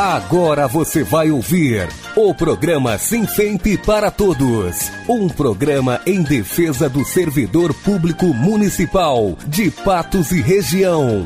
Agora você vai ouvir o programa Sinfemp para Todos. Um programa em defesa do servidor público municipal de Patos e região.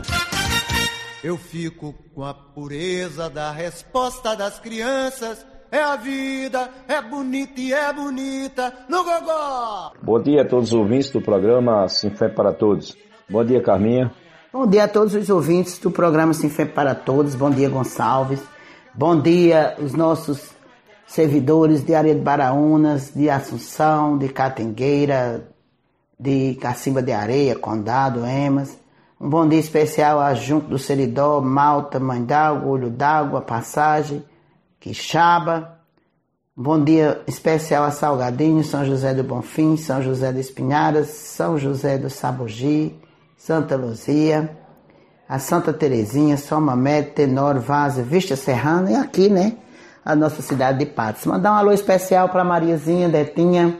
Eu fico com a pureza da resposta das crianças. É a vida, é bonita e é bonita no gogó. Bom dia a todos os ouvintes do programa Sinfemp para Todos. Bom dia, Carminha. Bom dia a todos os ouvintes do programa Sinfemp para Todos. Bom dia, Gonçalves. Bom dia os nossos servidores de Areia de Baraunas, de Assunção, de Catingueira, de Cacimba de Areia, Condado, Emas. Um bom dia especial a Junco do Seridó, Malta, Mãe d'Água, Olho d'Água, Passagem, Quixaba. Um bom dia especial a Salgadinho, São José do Bonfim, São José de Espinharas, São José do Sabogi, Santa Luzia, a Santa Terezinha, São Mamede, Tenório, Várzea, Vista Serrana e aqui, né, a nossa cidade de Patos. Mandar um alô especial para Mariazinha, Detinha,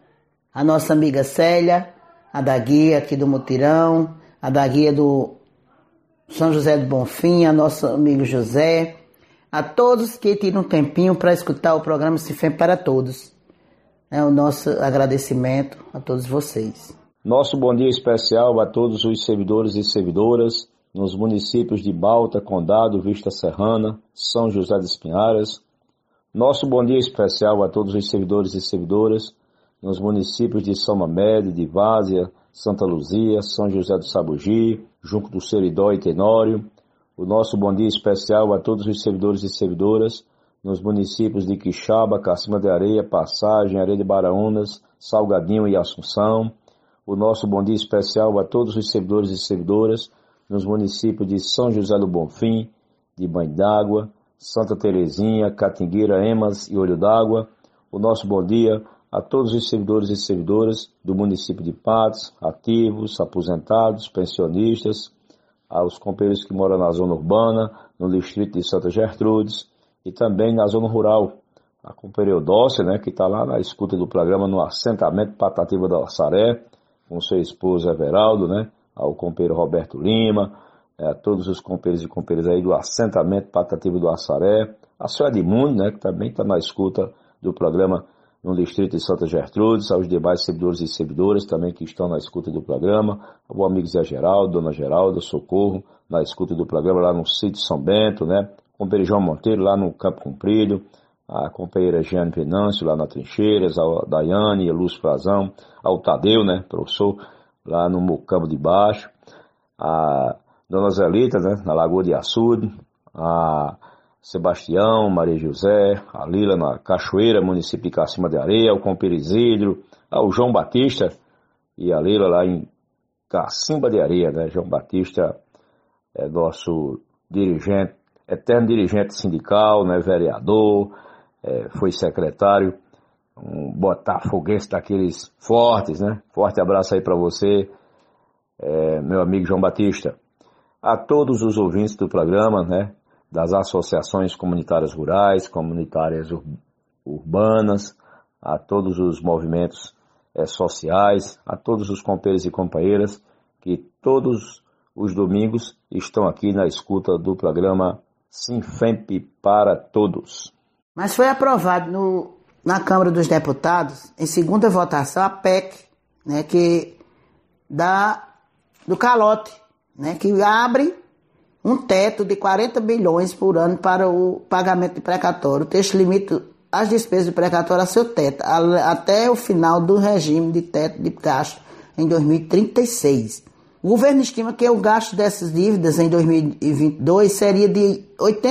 a nossa amiga Célia, a da guia aqui do Mutirão, a da guia do São José do Bonfim, a nosso amigo José, a todos que tiram um tempinho para escutar o programa Sinfemp para Todos. É o nosso agradecimento a todos vocês. Nosso bom dia especial a todos os servidores e servidoras nos municípios de Balta, Condado, Vista Serrana, São José de Espinharas. Nosso bom dia especial a todos os servidores e servidoras nos municípios de São Mamede, de Várzea, Santa Luzia, São José do Sabugi, Junco do Seridó e Tenório. O nosso bom dia especial a todos os servidores e servidoras nos municípios de Quixaba, Cacimba de Areia, Passagem, Areia de Baraunas, Salgadinho e Assunção. O nosso bom dia especial a todos os servidores e servidoras nos municípios de São José do Bonfim, de Mãe d'Água, Santa Terezinha, Catingueira, Emas e Olho d'Água. O nosso bom dia a todos os servidores e servidoras do município de Patos, ativos, aposentados, pensionistas, aos companheiros que moram na zona urbana, no distrito de Santa Gertrudes e também na zona rural. A companheira Eudócia, né, que está lá na escuta do programa no assentamento Patativa da Assaré, com seu esposo Everaldo, né, ao companheiro Roberto Lima, a todos os companheiros e companheiras aí do assentamento Patativa do Assaré, a senhora Edmundo, né, que também está na escuta do programa no distrito de Santa Gertrudes, aos demais servidores e servidoras também que estão na escuta do programa, ao amigo Zé Geraldo, Dona Geralda, Socorro, na escuta do programa lá no sítio São Bento, né, companheiro João Monteiro lá no Campo Comprido, a companheira Jeane Venâncio lá na Trincheiras, a Daiane, a Lúcio Frazão, ao Tadeu, né, professor, lá no Mocambo de Baixo, a Dona Zelita, né, na Lagoa de Açude, a Sebastião, Maria José, a Lila na Cachoeira, município de Cacimba de Areia, o companheiro Isidro, ao João Batista e a Lila lá em Cacimba de Areia, né, João Batista é nosso dirigente, eterno dirigente sindical, né, vereador, foi secretário, um botafoguense daqueles fortes, né? Forte abraço aí para você, meu amigo João Batista. A todos os ouvintes do programa, né? Das associações comunitárias rurais, comunitárias urbanas, a todos os movimentos sociais, a todos os companheiros e companheiras que todos os domingos estão aqui na escuta do programa Sinfemp para Todos. Mas foi aprovado na Câmara dos Deputados, em segunda votação, a PEC, né, que do calote, né, que abre um teto de 40 bilhões por ano para o pagamento de precatório. O texto limita as despesas de precatório a seu teto, até o final do regime de teto de gasto em 2036. O governo estima que o gasto dessas dívidas em 2022 seria de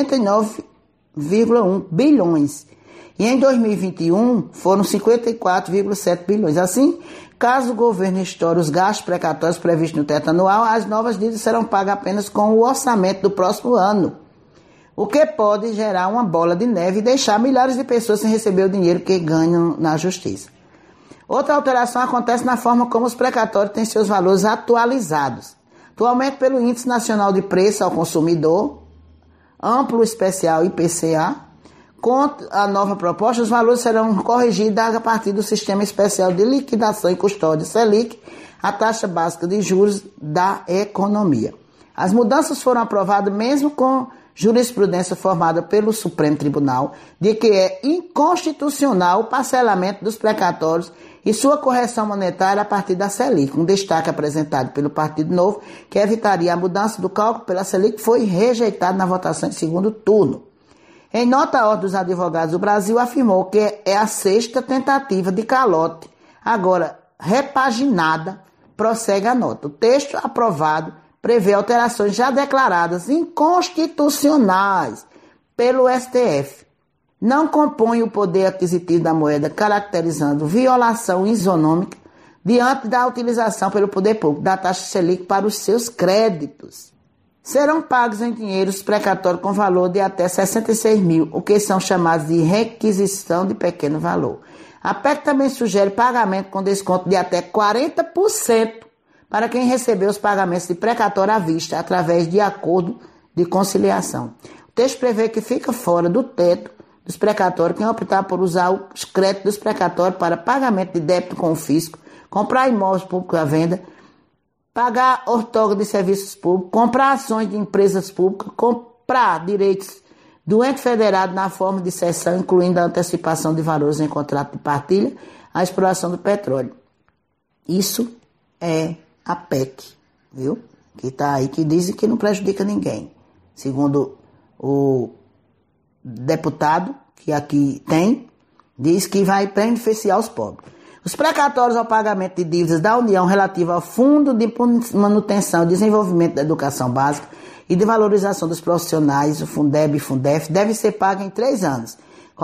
89,1 bilhões. E em 2021 foram 54,7 bilhões. Assim, caso o governo estoure os gastos precatórios previstos no teto anual, as novas dívidas serão pagas apenas com o orçamento do próximo ano, o que pode gerar uma bola de neve e deixar milhares de pessoas sem receber o dinheiro que ganham na justiça. Outra alteração acontece na forma como os precatórios têm seus valores atualizados. Atualmente, pelo Índice Nacional de Preço ao Consumidor, amplo especial IPCA, com a nova proposta, os valores serão corrigidos a partir do Sistema Especial de Liquidação e Custódia Selic, a taxa básica de juros da economia. As mudanças foram aprovadas mesmo com jurisprudência formada pelo Supremo Tribunal de que é inconstitucional o parcelamento dos precatórios e sua correção monetária a partir da Selic. Um destaque apresentado pelo Partido Novo, que evitaria a mudança do cálculo pela Selic, foi rejeitado na votação em segundo turno. Em nota, a Ordem dos Advogados do Brasil afirmou que é a sexta tentativa de calote. Agora, repaginada, prossegue a nota. O texto aprovado prevê alterações já declaradas inconstitucionais pelo STF. Não compõe o poder aquisitivo da moeda, caracterizando violação isonômica diante da utilização pelo poder público da taxa Selic para os seus créditos. Serão pagos em dinheiro os precatórios com valor de até 66 mil, o que são chamados de requisição de pequeno valor. A PEC também sugere pagamento com desconto de até 40% para quem recebeu os pagamentos de precatório à vista, através de acordo de conciliação. O texto prevê que fica fora do teto dos precatórios quem optar por usar os créditos dos precatórios para pagamento de débito com o fisco, comprar imóveis públicos à venda, pagar outorga de serviços públicos, comprar ações de empresas públicas, comprar direitos do ente federado na forma de cessão, incluindo a antecipação de valores em contrato de partilha, a exploração do petróleo. Isso é a PEC, viu? Que está aí, que dizem que não prejudica ninguém. Segundo o deputado, que aqui tem, diz que vai beneficiar os pobres. Os precatórios ao pagamento de dívidas da União relativa ao Fundo de Manutenção e Desenvolvimento da Educação Básica e de Valorização dos Profissionais, o Fundeb e Fundef, devem ser pagos em 3 anos.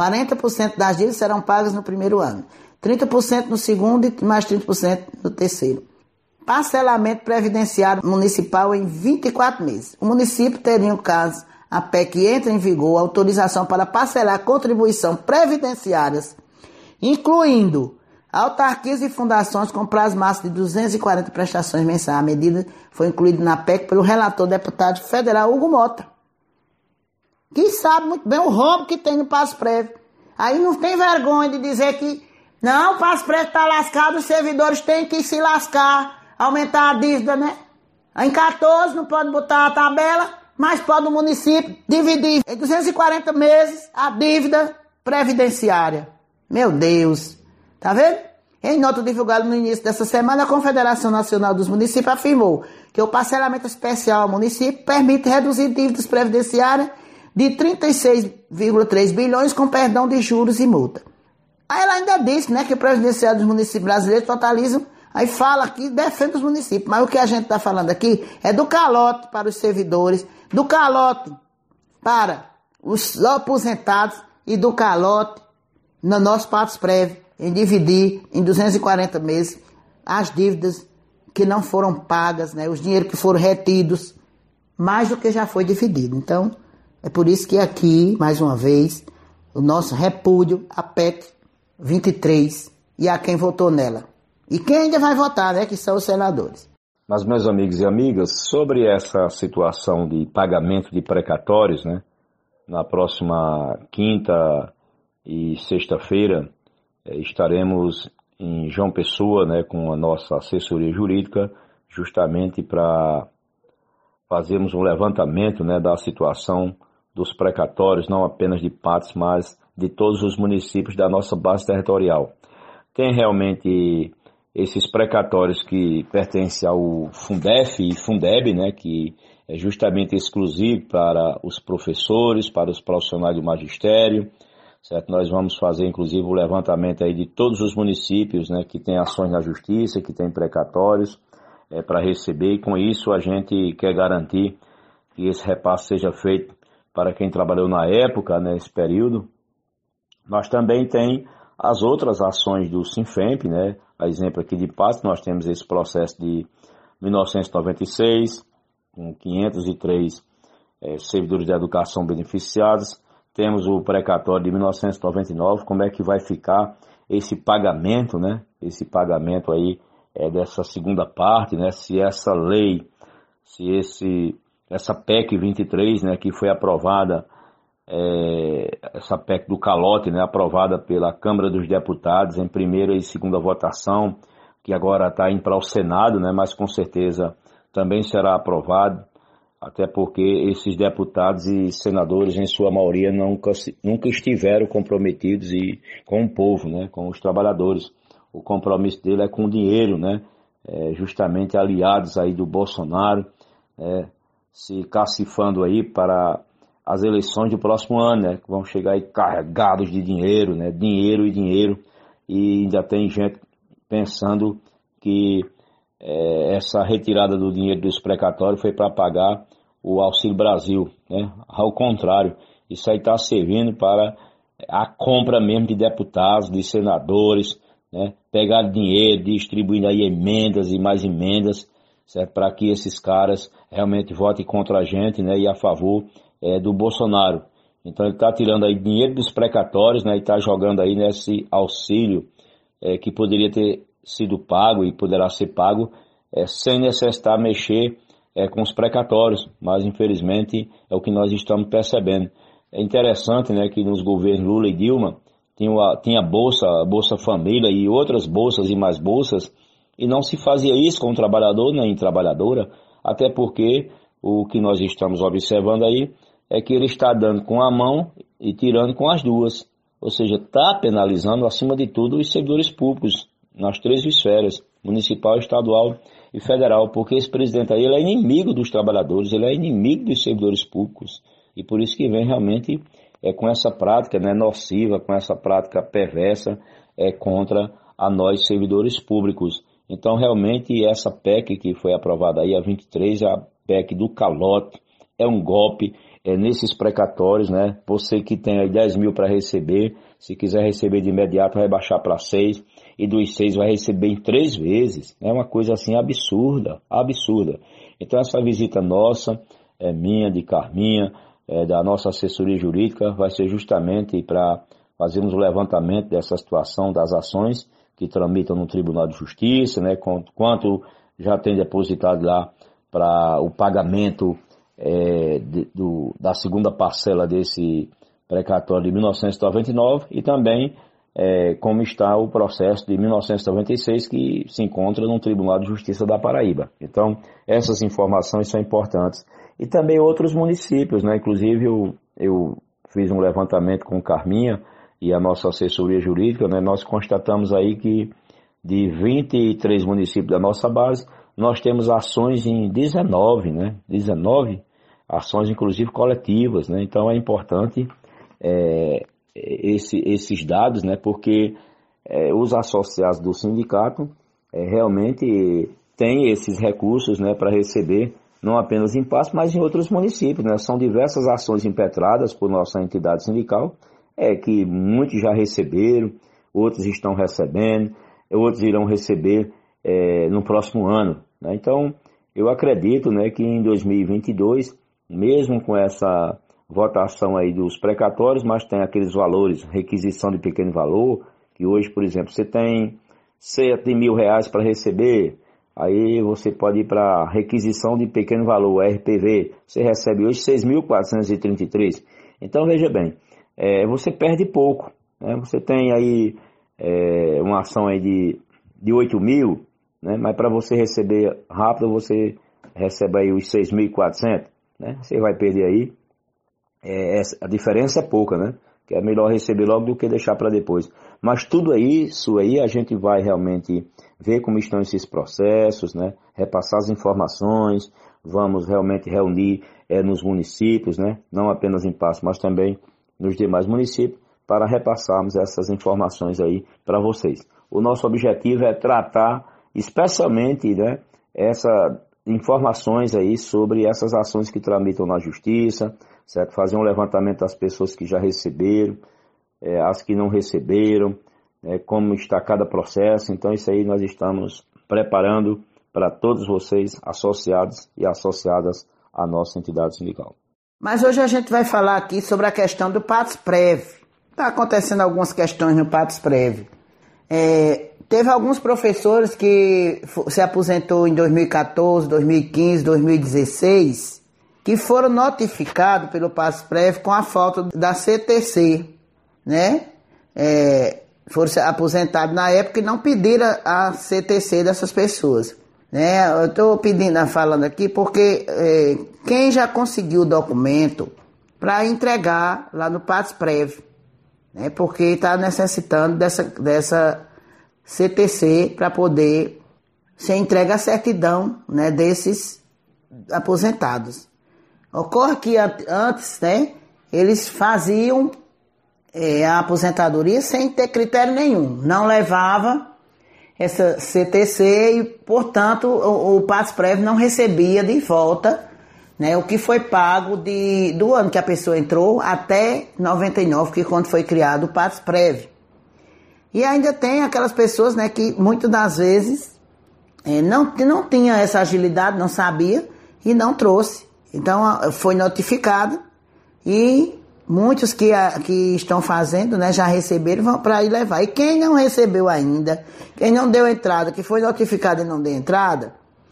40% das dívidas serão pagas no primeiro ano, 30% no segundo e mais 30% no terceiro. Parcelamento previdenciário municipal em 24 meses. O município teria, no caso, a PEC entra em vigor, autorização para parcelar contribuição previdenciárias, incluindo autarquias e fundações com prazo máximo de 240 prestações mensais. A medida foi incluída na PEC pelo relator deputado federal Hugo Mota, que sabe muito bem o rombo que tem no Passo Prévio. Aí não tem vergonha de dizer que não, o Passo Prévio está lascado, os servidores têm que se lascar, aumentar a dívida, né? Em 14 não pode botar a tabela, mas pode o município dividir em 240 meses a dívida previdenciária. Meu Deus, tá vendo? Em nota divulgada no início dessa semana, a Confederação Nacional dos Municípios afirmou que o parcelamento especial ao município permite reduzir dívidas previdenciárias de 36,3 bilhões com perdão de juros e multa. Aí ela ainda disse, né, que o previdenciário dos municípios brasileiros totalizam. Aí fala aqui, defende os municípios. Mas o que a gente está falando aqui é do calote para os servidores, do calote para os aposentados e do calote no nosso Patos Prévio, em dividir em 240 meses as dívidas que não foram pagas, né, os dinheiros que foram retidos, mais do que já foi dividido. Então, é por isso que aqui, mais uma vez, o nosso repúdio à PEC 23 e a quem votou nela. E quem ainda vai votar, né, que são os senadores. Mas, meus amigos e amigas, sobre essa situação de pagamento de precatórios, né, na próxima quinta e sexta-feira, estaremos em João Pessoa, né, com a nossa assessoria jurídica, justamente para fazermos um levantamento, né, da situação dos precatórios, não apenas de Patos, mas de todos os municípios da nossa base territorial. Tem realmente esses precatórios que pertencem ao Fundef e Fundeb, né, que é justamente exclusivo para os professores, para os profissionais do magistério, certo? Nós vamos fazer, inclusive, o levantamento aí de todos os municípios, né, que têm ações na justiça, que têm precatórios para receber, e com isso a gente quer garantir que esse repasse seja feito para quem trabalhou na época, né, nesse período. Nós também tem as outras ações do Sinfemp, né? A exemplo aqui de Patos, nós temos esse processo de 1996, com 503 servidores de educação beneficiados. Temos o precatório de 1999, como é que vai ficar esse pagamento, né? Esse pagamento aí dessa segunda parte, né? Se essa lei, essa PEC 23, né, que foi aprovada, essa PEC do calote, né, aprovada pela Câmara dos Deputados em primeira e segunda votação, que agora está indo para o Senado, né, mas com certeza também será aprovado. até porque esses deputados e senadores, em sua maioria, nunca estiveram comprometidos com o povo, né, com os trabalhadores. O compromisso dele é com o dinheiro, né, justamente aliados aí do Bolsonaro, se cacifando aí para as eleições do próximo ano, né, que vão chegar aí carregados de dinheiro, né, dinheiro, e ainda tem gente pensando que essa retirada do dinheiro dos precatórios foi para pagar o Auxílio Brasil, né? Ao contrário, isso aí está servindo para a compra mesmo de deputados, de senadores, né? Pegar dinheiro, distribuindo aí emendas e mais emendas, certo? Para que esses caras realmente votem contra a gente, né? E a favor do Bolsonaro. Então ele está tirando aí dinheiro dos precatórios, né? E está jogando aí nesse auxílio que poderia ter sido pago e poderá ser pago sem necessitar mexer com os precatórios, mas infelizmente é o que nós estamos percebendo. É interessante, né, que nos governos Lula e Dilma tinha Bolsa Família e outras bolsas e mais bolsas, e não se fazia isso com o trabalhador nem trabalhadora, até porque o que nós estamos observando aí é que ele está dando com a mão e tirando com as duas, ou seja, está penalizando acima de tudo os servidores públicos, nas 3 esferas, municipal, estadual e federal, porque esse presidente aí ele é inimigo dos trabalhadores, ele é inimigo dos servidores públicos, e por isso que vem realmente com essa prática, né, nociva, com essa prática perversa contra a nós servidores públicos. Então realmente essa PEC que foi aprovada aí, a 23, a PEC do calote, é um golpe nesses precatórios, né? Você que tem aí 10 mil para receber, se quiser receber de imediato vai baixar para 6, e dos 6 vai receber em 3 vezes. É uma coisa assim absurda. Então essa visita nossa, minha, de Carminha, da nossa assessoria jurídica, vai ser justamente para fazermos o levantamento dessa situação, das ações que tramitam no Tribunal de Justiça, né? Quanto já tem depositado lá para o pagamento da segunda parcela desse precatório de 1999 e também como está o processo de 1996 que se encontra no Tribunal de Justiça da Paraíba. Então, essas informações são importantes. E também outros municípios, né? Inclusive eu fiz um levantamento com Carminha e a nossa assessoria jurídica, né? Nós constatamos aí que de 23 municípios da nossa base, nós temos ações em 19, né? 19 ações, inclusive coletivas, né? Então é importante esses dados, né? Porque os associados do sindicato realmente têm esses recursos, né? Para receber não apenas em Patos, mas em outros municípios, né? São diversas ações impetradas por nossa entidade sindical, que muitos já receberam, outros estão recebendo, outros irão receber no próximo ano, né? Então eu acredito, né, que em 2022, mesmo com essa votação aí dos precatórios, mas tem aqueles valores, requisição de pequeno valor, que hoje, por exemplo, você tem R$7 mil para receber, aí você pode ir para requisição de pequeno valor, RPV, você recebe hoje 6.433. Então, veja bem, você perde pouco, né? Você tem aí uma ação aí de 8 mil, né? Mas para você receber rápido, você recebe aí os 6.400, né? Você vai perder aí, a diferença é pouca, né? Que é melhor receber logo do que deixar para depois. Mas tudo isso aí a gente vai realmente ver como estão esses processos, né? Repassar as informações, vamos realmente reunir nos municípios, né? Não apenas em Patos, mas também nos demais municípios, para repassarmos essas informações aí para vocês. O nosso objetivo é tratar especialmente, né, essas informações aí sobre essas ações que tramitam na justiça, certo? Fazer um levantamento das pessoas que já receberam, as que não receberam, como está cada processo. Então isso aí nós estamos preparando para todos vocês, associados e associadas à nossa entidade sindical. Mas hoje a gente vai falar aqui sobre a questão do Patsprev. Está acontecendo algumas questões no Patsprev. Teve alguns professores que se aposentou em 2014, 2015, 2016, que foram notificados pelo Patsprev com a falta da CTC, né? Foram aposentados na época e não pediram a CTC dessas pessoas. né? Eu estou falando aqui porque quem já conseguiu o documento para entregar lá no PATS-Prev, né? Porque está necessitando dessa CTC para poder ser entregue a certidão, né, desses aposentados. Ocorre que antes, né, eles faziam a aposentadoria sem ter critério nenhum, não levava essa CTC e, portanto, o PATS-Prev não recebia de volta, né, o que foi pago do ano que a pessoa entrou até 99, que quando foi criado o PATS-Prev. E ainda tem aquelas pessoas, né, que muitas das vezes não tinha essa agilidade, não sabia e não trouxe. Então foi notificado e muitos que estão fazendo, né, já receberam, vão para ir levar. E quem não recebeu ainda, quem não deu entrada, que foi notificado e não deu entrada,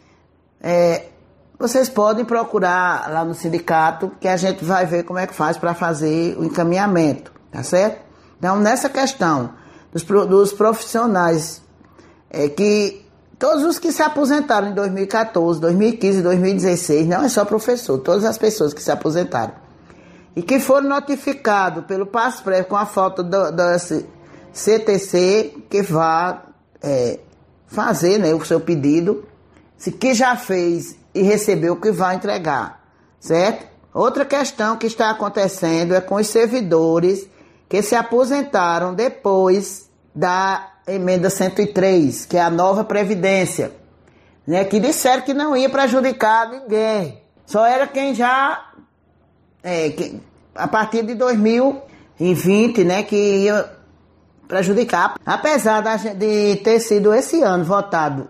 vocês podem procurar lá no sindicato, que a gente vai ver como é que faz para fazer o encaminhamento, tá certo? Então, nessa questão dos profissionais, que todos os que se aposentaram em 2014, 2015 e 2016, não é só professor, todas as pessoas que se aposentaram, e que foram notificados pelo PATS-Prev com a falta da CTC, que vá fazer, né, o seu pedido, que já fez e recebeu, que vai entregar, certo? Outra questão que está acontecendo é com os servidores que se aposentaram depois da emenda 103, que é a nova Previdência, né, que disseram que não ia prejudicar ninguém, só era quem já, a partir de 2020, né, que ia prejudicar. Apesar de ter sido esse ano votado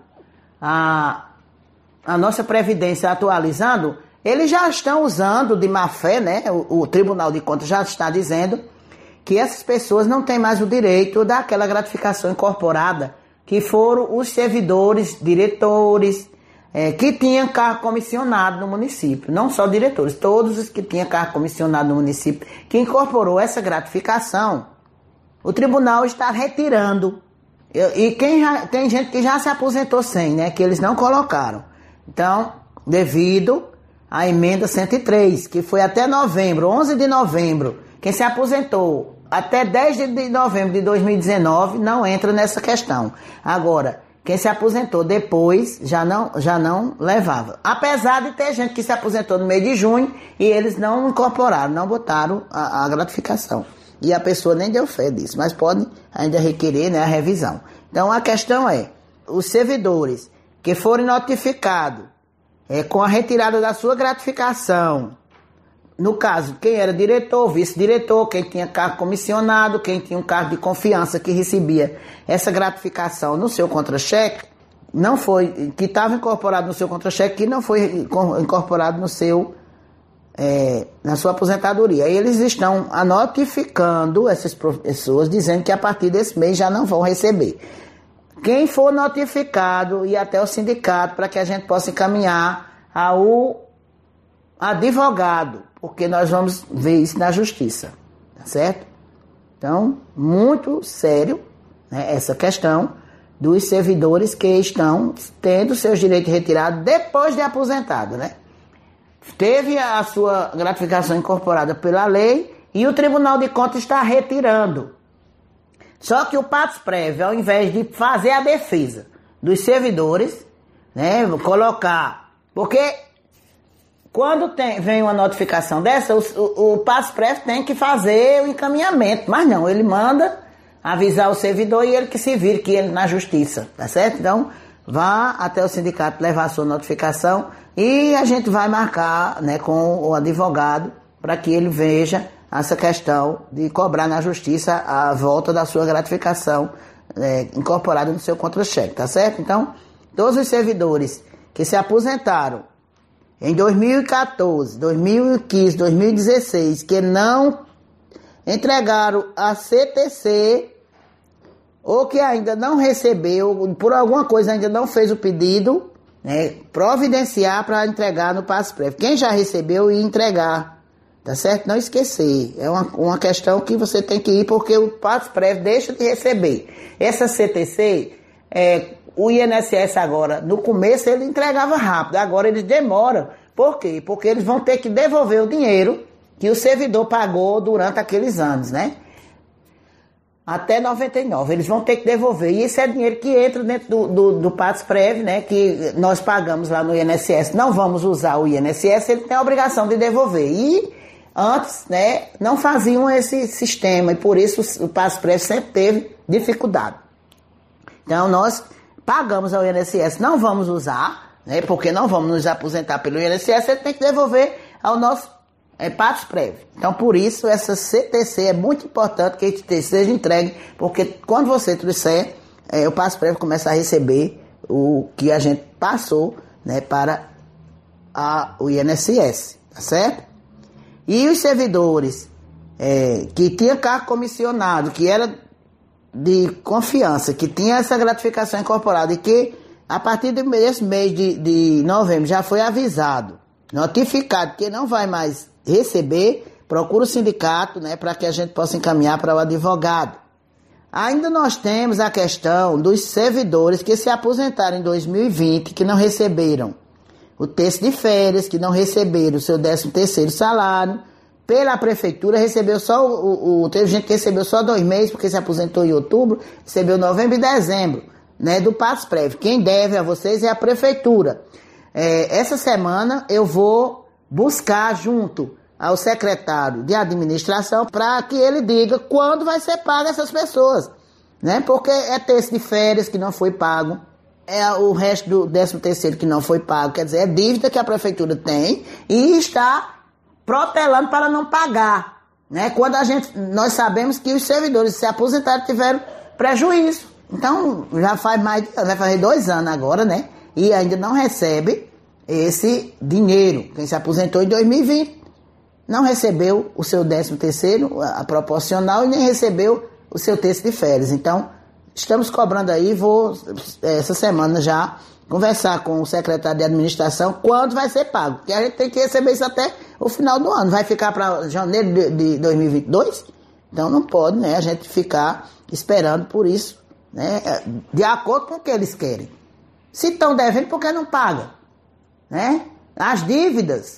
a nossa Previdência atualizando, eles já estão usando de má fé, né, o Tribunal de Contas já está dizendo que essas pessoas não têm mais o direito daquela gratificação incorporada, que foram os servidores, diretores, que tinham cargo comissionado no município. Não só diretores, todos os que tinham cargo comissionado no município, que incorporou essa gratificação, o tribunal está retirando. E tem gente que já se aposentou sem, né, que eles não colocaram. Então, devido à emenda 103, que foi até novembro, 11 de novembro, quem se aposentou até 10 de novembro de 2019 não entra nessa questão. Agora, quem se aposentou depois já não levava. Apesar de ter gente que se aposentou no mês de junho e eles não incorporaram, não botaram a gratificação. E a pessoa nem deu fé disso, mas pode ainda requerer, né, a revisão. Então a questão é, os servidores que forem notificados com a retirada da sua gratificação, no caso, quem era diretor, vice-diretor, quem tinha cargo comissionado, quem tinha um cargo de confiança que recebia essa gratificação no seu contra-cheque, não foi, que estava incorporado no seu contra-cheque, que não foi incorporado no seu, na sua aposentadoria. E eles estão notificando essas pessoas, dizendo que a partir desse mês já não vão receber. Quem for notificado, ir até o sindicato para que a gente possa encaminhar ao advogado, porque nós vamos ver isso na justiça, tá certo? Então, muito sério, né, essa questão dos servidores que estão tendo seus direitos retirados depois de aposentado, né? Teve a sua gratificação incorporada pela lei e o Tribunal de Contas está retirando. Só que o PATS-Prev, ao invés de fazer a defesa dos servidores, né, colocar, porque quando vem uma notificação dessa, o PATS-Prev tem que fazer o encaminhamento, mas não, ele manda avisar o servidor e ele que se vire, que ele na justiça, tá certo? Então, vá até o sindicato levar a sua notificação e a gente vai marcar, né, com o advogado para que ele veja essa questão de cobrar na justiça a volta da sua gratificação incorporada no seu contra-cheque, tá certo? Então, todos os servidores que se aposentaram em 2014, 2015, 2016, que não entregaram a CTC ou que ainda não recebeu, por alguma coisa ainda não fez o pedido, né, providenciar para entregar no PATS-Prev. Quem já recebeu e entregar, tá certo? Não esquecer. É uma questão que você tem que ir porque o PATS-Prev deixa de receber. Essa CTC, o INSS agora, no começo ele entregava rápido, agora eles demoram. Por quê? Porque eles vão ter que devolver o dinheiro que o servidor pagou durante aqueles anos, né? Até 99, eles vão ter que devolver. E isso é dinheiro que entra dentro do PATS-Prev, né? Que nós pagamos lá no INSS. Não vamos usar o INSS, ele tem a obrigação de devolver. E antes, né, não faziam esse sistema. E por isso o PATS-Prev sempre teve dificuldade. Então nós pagamos ao INSS, não vamos usar, né? Porque não vamos nos aposentar pelo INSS, ele tem que devolver ao nosso PATS-Prev. Então, por isso, essa CTC é muito importante que a CTC seja entregue, porque quando você trouxer, o PATS-Prev começa a receber o que a gente passou, né, para o INSS, tá certo? E os servidores que tinham cargo comissionado, que era de confiança, que tinha essa gratificação incorporada e que, a partir desse mês de novembro, já foi avisado, notificado que não vai mais receber, procura o sindicato, né, para que a gente possa encaminhar para o advogado. Ainda nós temos a questão dos servidores que se aposentaram em 2020, que não receberam o terço de férias, que não receberam o seu 13º salário. Pela prefeitura recebeu só teve gente que recebeu só 2 meses, porque se aposentou em outubro, recebeu novembro e dezembro, né, do PATS-Prev. Quem deve a vocês é a prefeitura. Essa semana eu vou buscar junto ao secretário de administração para que ele diga quando vai ser pago essas pessoas, né? Porque é terço de férias que não foi pago, é o resto do 13º que não foi pago, quer dizer, é dívida que a prefeitura tem e está protelando para não pagar, né? Quando nós sabemos que os servidores se aposentaram tiveram prejuízo. Então, vai fazer 2 anos agora, né? E ainda não recebe esse dinheiro. Quem se aposentou em 2020 não recebeu o seu 13º, a proporcional, e nem recebeu o seu terço de férias. Então, estamos cobrando aí, vou essa semana já conversar com o secretário de administração quando vai ser pago. Porque a gente tem que receber isso até o final do ano. Vai ficar para janeiro de 2022? Então não pode, né, a gente ficar esperando por isso, né, de acordo com o que eles querem. Se estão devendo, por que não pagam? Né? As dívidas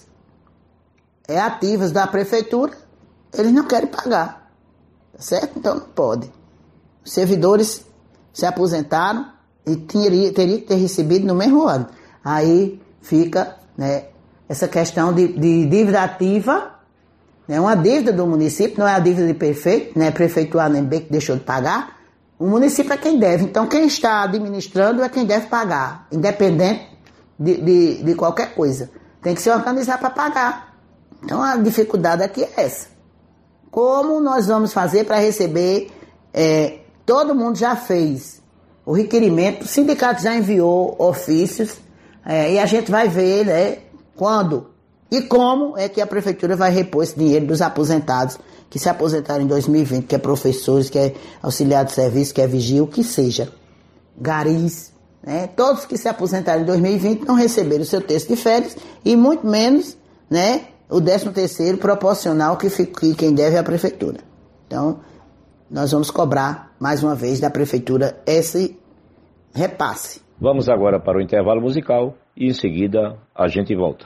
ativas da prefeitura, eles não querem pagar, tá certo? Então não pode. Os servidores se aposentaram e teria que ter recebido no mesmo ano. Aí fica, né, essa questão de dívida ativa, né, uma dívida do município, não é a dívida de prefeito, né, prefeito A nem B que deixou de pagar. O município é quem deve, então quem está administrando é quem deve pagar, independente de qualquer coisa. Tem que se organizar para pagar. Então a dificuldade aqui é essa. Como nós vamos fazer para receber? Todo mundo já fez o requerimento, o sindicato já enviou ofícios, e a gente vai ver, né, quando e como é que a prefeitura vai repor esse dinheiro dos aposentados que se aposentaram em 2020, que é professores, que é auxiliar de serviço, que é vigia, o que seja, garis, né? Todos que se aposentaram em 2020 não receberam o seu terço de férias e muito menos, né, o 13º proporcional que quem deve é a prefeitura. Então, nós vamos cobrar mais uma vez da prefeitura esse repasse. Vamos agora para o intervalo musical e em seguida a gente volta.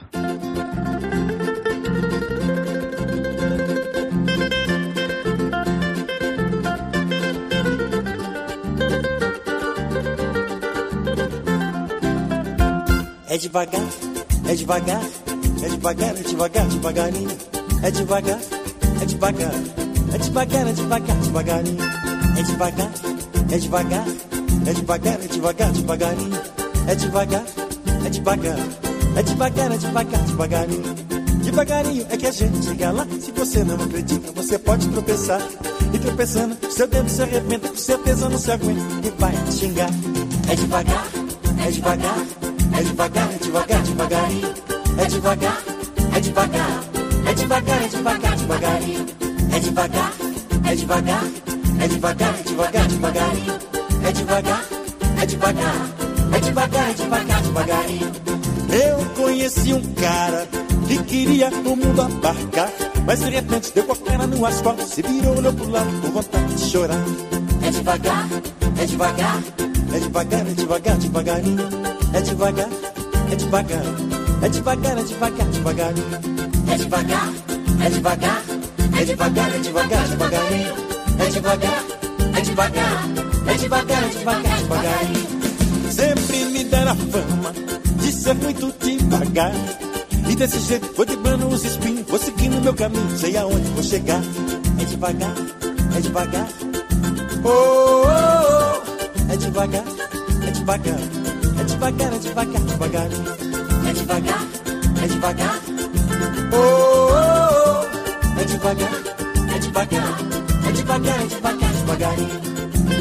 É devagar, é devagar, é devagar, é devagar, devagarinho. É devagar, é devagar, é devagar, é devagar, devagarinho. É devagar, é devagar, é devagar, é devagar, devagarinho. É devagar, é devagar, é devagar, é devagar, devagarinho. Devagarinho é que a gente chega lá. Se você não acredita, você pode tropeçar. E tropeçando, seu dedo se arrebenta, com certeza não se aguenta e vai te xingar. É devagar, é devagar, é devagar, é devagar, devagarinho. É devagar, é devagar, é devagar, é devagar, devagarinho. É devagar, é devagar, é devagar, é devagar, devagarinho. É devagar, é devagar, é devagar, é devagar, devagarinho. Eu conheci um cara que queria o mundo abarcar, mas de repente deu com a perna no asfalto, se virou, olhou pro lado com vontade de chorar. É devagar, é devagar, é devagar, é devagar, devagarinho. É devagar, é devagar, é devagar, é devagar, devagarinho. É devagar, é devagar, é devagar, é devagar, devagarinho. É devagar, é devagar, é devagar, é devagar, devagarinho. Sempre me deram a fama de ser muito devagar. E desse jeito vou driblando os espinhos, vou seguindo meu caminho, sei aonde vou chegar. É devagar, é devagar, oh, oh, oh. É devagar, é devagar, é devagar, é devagar, devagarinho. É devagar, é devagar, oh, oh, oh. É devagar, é devagar, é devagar, é devagar, devagarinho.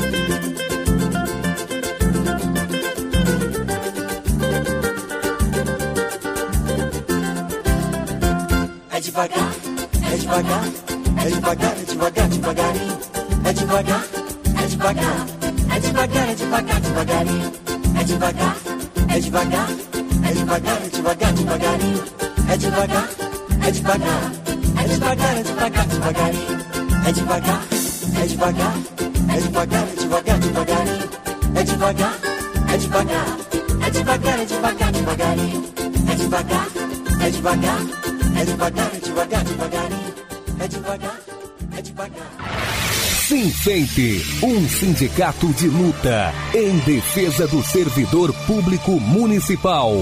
É devagar, é devagar, é devagar, é devagar, devagarinho. É devagar, é devagar, é devagar, é devagar, devagarinho. É devagar, é devagar, é devagar, é devagar, devagarinho. É devagar, é devagar, é devagar, é devagar, devagarinho. É devagar, é devagar, é devagar, é devagar, devagarinho. É devagar, é devagar, é devagar, é devagar, devagarinho. É devagar, é devagar, é devagar, é devagar, devagarinho. É devagar, é devagar. Sinfemp, um sindicato de luta em defesa do servidor público municipal.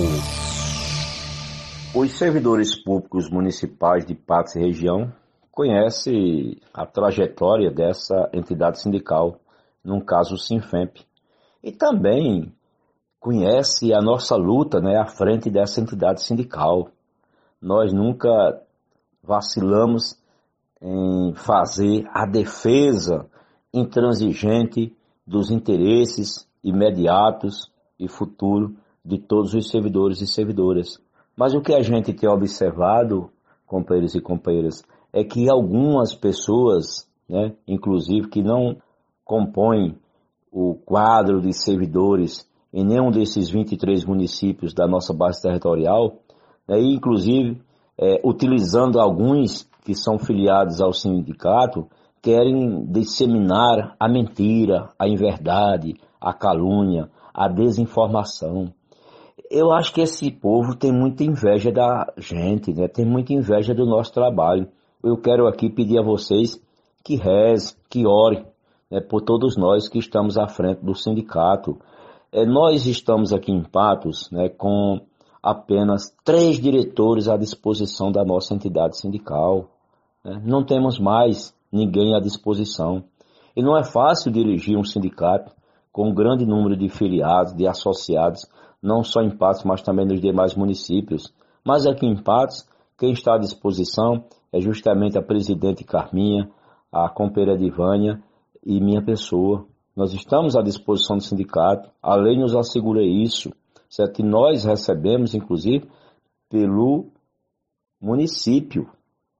Os servidores públicos municipais de Patos e região conhecem a trajetória dessa entidade sindical, no caso o Sinfemp, e também conhece a nossa luta, à frente dessa entidade sindical. Nós nunca vacilamos em fazer a defesa intransigente dos interesses imediatos e futuros de todos os servidores e servidoras. Mas o que a gente tem observado, companheiros e companheiras, é que algumas pessoas, inclusive que não compõem o quadro de servidores em nenhum desses 23 municípios da nossa base territorial, e inclusive utilizando alguns que são filiados ao sindicato, querem disseminar a mentira, a inverdade, a calúnia, a desinformação. Eu acho que esse povo tem muita inveja da gente, tem muita inveja do nosso trabalho. Eu quero aqui pedir a vocês que rezem, que orem, por todos nós que estamos à frente do sindicato. Nós estamos aqui em Patos, com apenas 3 diretores à disposição da nossa entidade sindical. Não temos mais ninguém à disposição. E não é fácil dirigir um sindicato com um grande número de filiados, de associados, não só em Patos, mas também nos demais municípios. Mas aqui em Patos, quem está à disposição é justamente a presidente Carminha, a companheira Divânia e minha pessoa. Nós estamos à disposição do sindicato, a lei nos assegura isso, certo? E nós recebemos, inclusive, pelo município.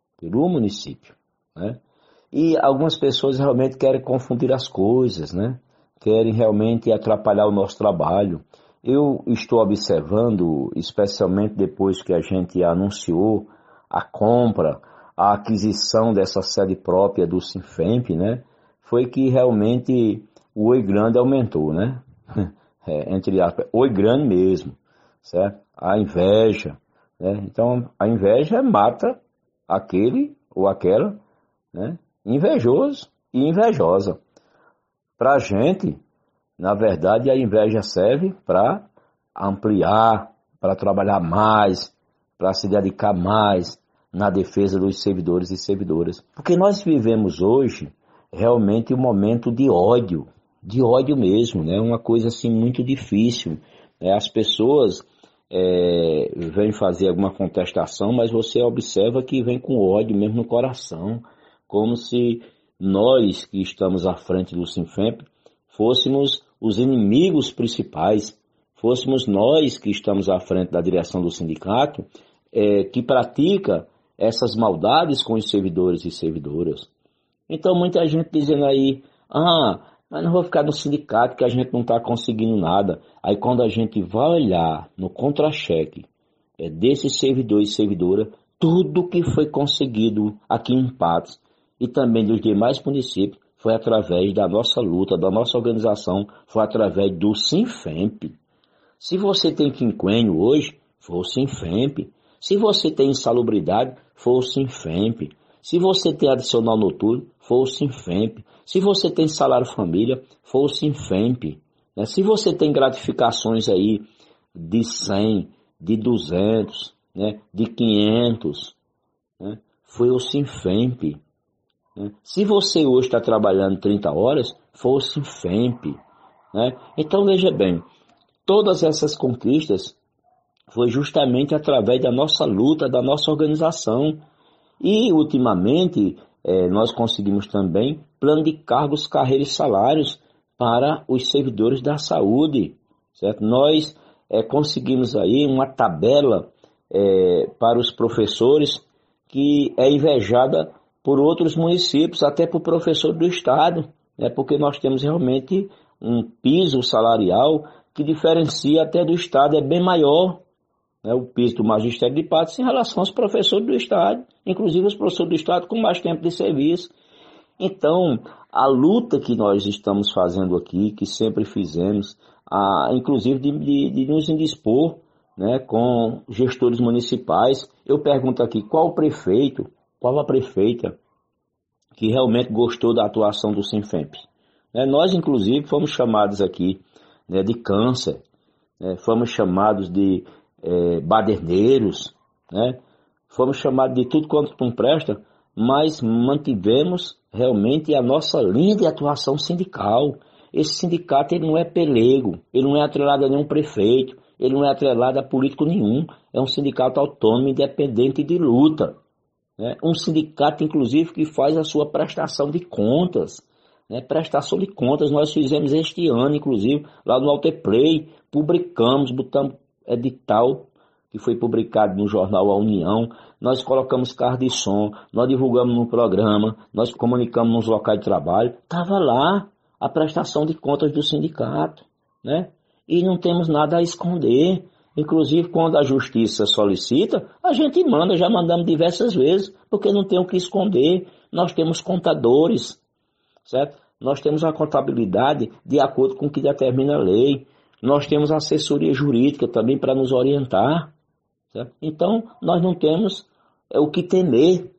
E algumas pessoas realmente querem confundir as coisas, querem realmente atrapalhar o nosso trabalho. Eu estou observando, especialmente depois que a gente anunciou a compra, a aquisição dessa sede própria do Sinfemp, foi que realmente o oi grande aumentou, entre aspas, oi grande mesmo, certo? A inveja, Então, a inveja mata aquele ou aquela, invejoso e invejosa. Para a gente, na verdade, a inveja serve para ampliar, para trabalhar mais, para se dedicar mais na defesa dos servidores e servidoras. Porque nós vivemos hoje realmente um momento de ódio mesmo, uma coisa assim muito difícil. As pessoas vêm fazer alguma contestação, mas você observa que vem com ódio mesmo no coração, como se nós que estamos à frente do Sinfemp fôssemos os inimigos principais, fôssemos nós que estamos à frente da direção do sindicato, que pratica essas maldades com os servidores e servidoras. Então muita gente dizendo aí, mas não vou ficar no sindicato que a gente não está conseguindo nada. Aí quando a gente vai olhar no contra-cheque desse servidor e servidora, tudo que foi conseguido aqui em Patos e também dos demais municípios foi através da nossa luta, da nossa organização, foi através do Sinfemp. Se você tem quinquênio hoje, foi o Sinfemp. Se você tem insalubridade, foi o Sinfemp. Se você tem adicional noturno, foi o Sinfemp. Se você tem salário família, foi o Sinfemp. Se você tem gratificações aí de 100, de 200, de 500, foi o Sinfemp. Se você hoje está trabalhando 30 horas, foi o Sinfemp. Então veja bem, todas essas conquistas foi justamente através da nossa luta, da nossa organização. E ultimamente nós conseguimos também plano de cargos, carreiras e salários para os servidores da saúde, certo? Nós conseguimos aí uma tabela para os professores que é invejada por outros municípios, até por professor do estado, porque nós temos realmente um piso salarial que diferencia até do estado, é bem maior, o piso do magistério de Patos em relação aos professores do estado, inclusive os professores do estado com mais tempo de serviço. Então, a luta que nós estamos fazendo aqui, que sempre fizemos, inclusive de nos indispor com gestores municipais, eu pergunto aqui, qual o prefeito, qual a prefeita que realmente gostou da atuação do Sinfemp? Nós, inclusive, fomos chamados aqui de câncer, fomos chamados de baderneiros, fomos chamados de tudo quanto não presta, mas mantivemos realmente a nossa linha de atuação sindical. Esse sindicato ele não é pelego, ele não é atrelado a nenhum prefeito, ele não é atrelado a político nenhum, é um sindicato autônomo, independente de luta. Um sindicato, inclusive, que faz a sua prestação de contas. Prestação de contas nós fizemos este ano, inclusive, lá no Alteplay, publicamos, botamos edital, que foi publicado no jornal A União, nós colocamos carro de som, nós divulgamos no programa, nós comunicamos nos locais de trabalho, estava lá a prestação de contas do sindicato, E não temos nada a esconder. Inclusive, quando a justiça solicita, a gente manda, já mandamos diversas vezes, porque não tem o que esconder. Nós temos contadores, certo? Nós temos a contabilidade de acordo com o que determina a lei. Nós temos assessoria jurídica também para nos orientar, certo? Então, nós não temos o que temer,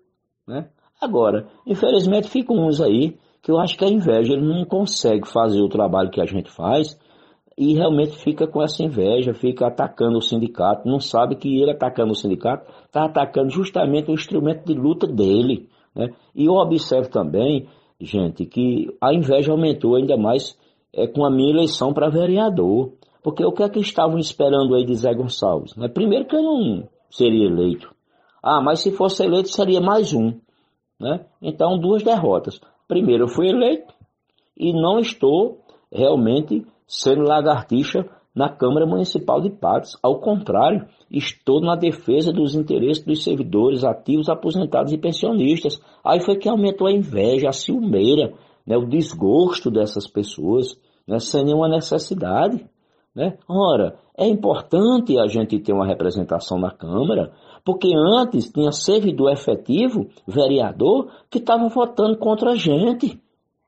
Agora, infelizmente, ficam uns aí que eu acho que a inveja, ele não consegue fazer o trabalho que a gente faz, e realmente fica com essa inveja, fica atacando o sindicato, não sabe que ele atacando o sindicato, está atacando justamente o instrumento de luta dele. E eu observo também, gente, que a inveja aumentou ainda mais com a minha eleição para vereador. Porque o que é que estavam esperando aí de Zé Gonçalves? Primeiro que eu não seria eleito. Mas se fosse eleito seria mais um. Então, 2 derrotas. Primeiro eu fui eleito e não estou realmente sendo lagartixa na Câmara Municipal de Patos. Ao contrário, estou na defesa dos interesses dos servidores ativos, aposentados e pensionistas. Aí foi que aumentou a inveja, a ciumeira, o desgosto dessas pessoas, sem nenhuma necessidade. Ora, é importante a gente ter uma representação na Câmara, porque antes tinha servidor efetivo, vereador, que estava votando contra a gente.